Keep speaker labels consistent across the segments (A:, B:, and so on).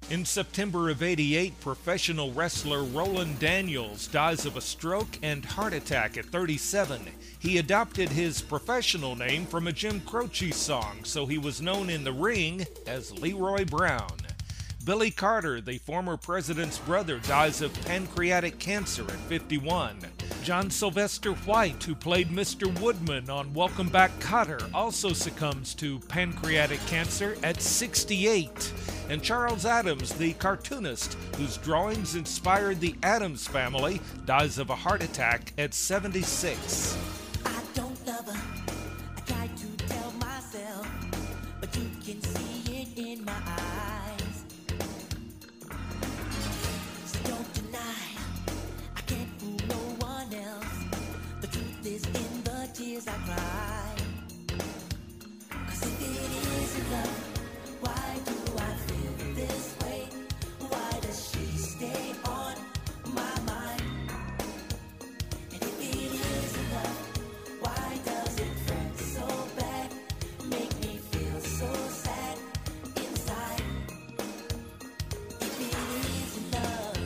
A: In September of '88, professional wrestler Roland Daniels dies of a stroke and heart attack at 37. He adopted his professional name from a Jim Croce song, so he was known in the ring as Leroy Brown. Billy Carter, the former president's brother, dies of pancreatic cancer at 51. John Sylvester White, who played Mr. Woodman on Welcome Back, Kotter, also succumbs to pancreatic cancer at 68. And Charles Addams, the cartoonist whose drawings inspired the Addams Family, dies of a heart attack at 76.
B: I don't love her, I try to tell myself, but you can see it in my eyes. So don't deny, I can't fool no one else. The truth is in the tears I cry. 'Cause if it isn't love, why do I feel this way? Why does she stay on my mind? And if it isn't love, why does it hurt so bad? Make me feel so sad inside. If it isn't love,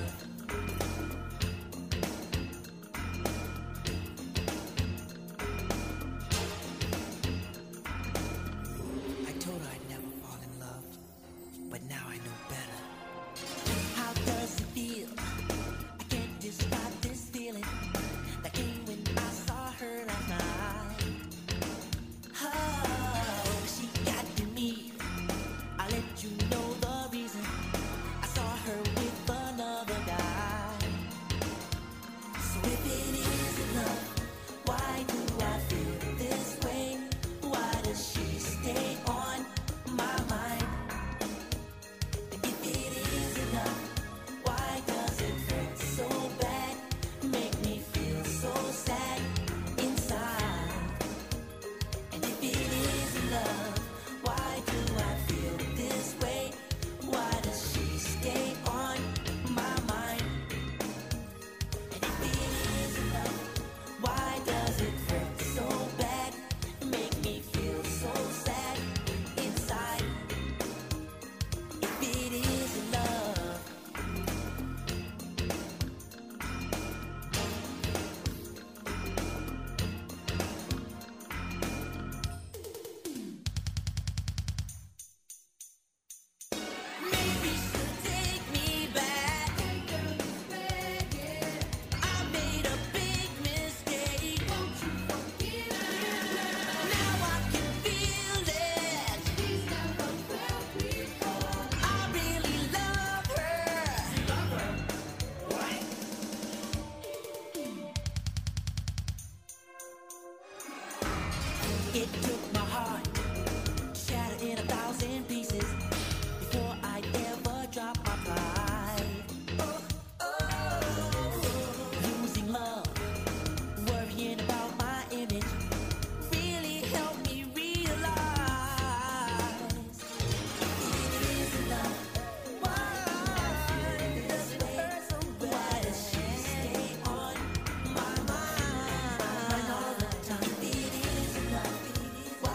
B: I told her I'd never fall in love, but now I know better. How does it feel? I can't describe this feeling that came when I saw her last night. Oh, she got to me. I'll let you know the reason. I saw her with another guy. So if it isn't love, why do I feel this way? Why does she stay on my mind? And if it isn't love, why does it hurt so bad? Make me feel so sad inside. And if it isn't love, why do I feel this way? Why does she stay on my mind? And if it isn't love, why does it hurt so bad? Make me feel so sad inside. If it isn't love, maybe she'll take me back. I made a big mistake. Won't you forgive me? Now I can feel it. She's never felt before. I really love her. You love her? What? It took my heart, shattered in 1,000 pieces, before I'd ever drop my pride. Losing love, worrying about my image, really helped me realize it isn't love. Why does it hurt so bad? Why does she stay on my mind all the time? It isn't love.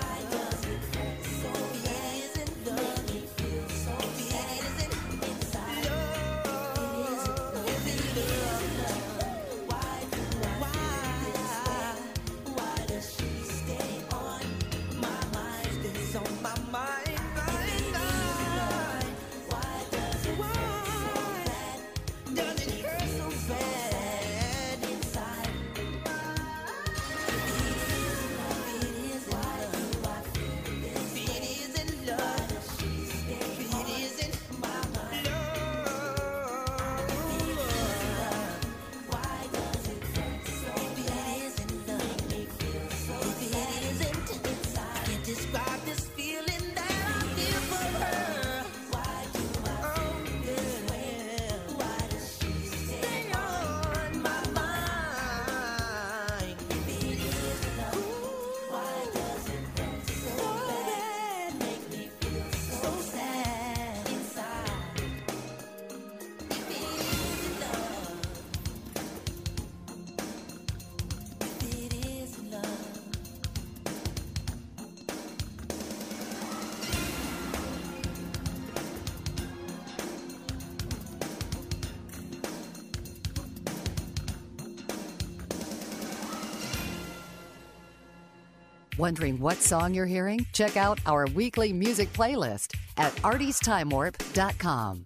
C: Wondering what song you're hearing? Check out our weekly music playlist at artiestimewarp.com.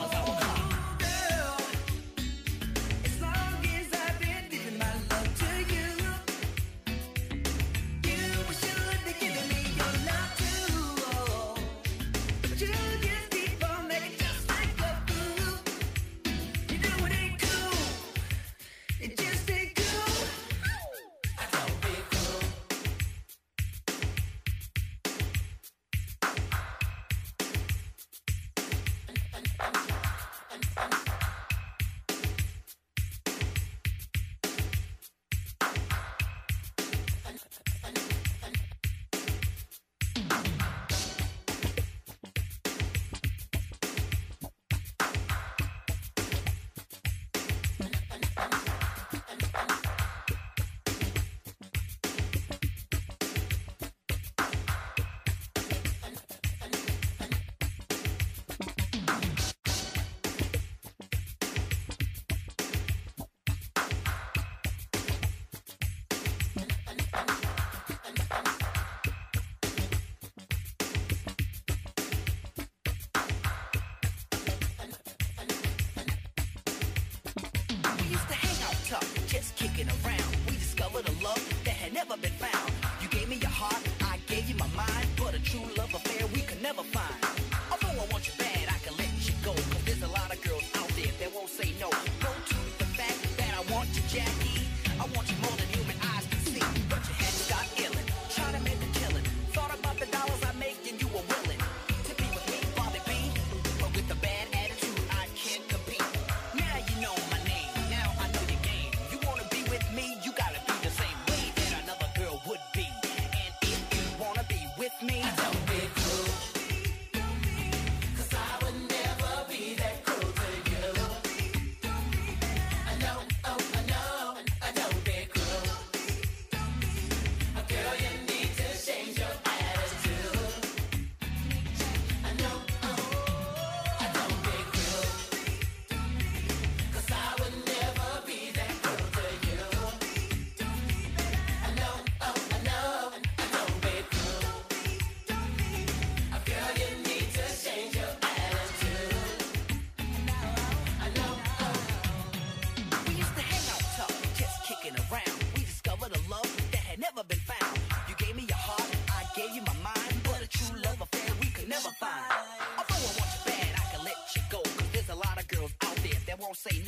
B: To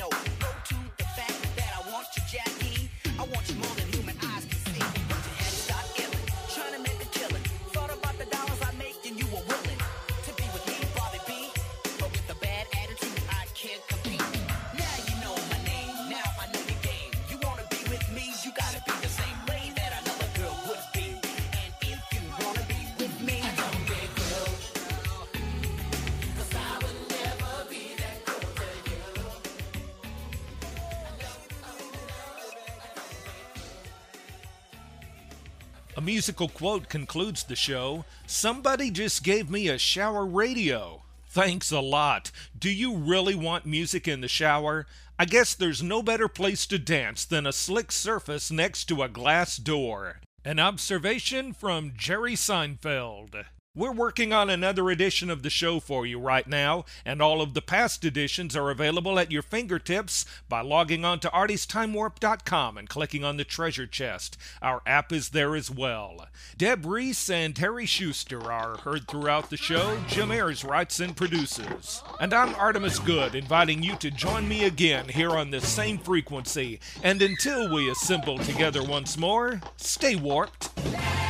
B: know. Go to the fact that I want you, Jackie. I want you more than human eyes can see. But your head start illin', trying to make a killing. Thought about the dollars I make and you were willing to be with me, Bobby B. But with a bad attitude, I can't compete. Now you know my name, now I know your game. You wanna be with me, you gotta be the same way that another girl would be. And if you wanna be with me, don't be girl. 'Cause I would never be that girl to you.
A: A musical quote concludes the show. Somebody just gave me a shower radio. Thanks a lot. Do you really want music in the shower? I guess there's no better place to dance than a slick surface next to a glass door. An observation from Jerry Seinfeld. We're working on another edition of the show for you right now, and all of the past editions are available at your fingertips by logging on to artiesttimewarp.com and clicking on the treasure chest. Our app is there as well. Deb Reese and Harry Schuster are heard throughout the show. Jim Ayers writes and produces. And I'm Artemis Good, inviting you to join me again here on this same frequency. And until we assemble together once more, stay warped.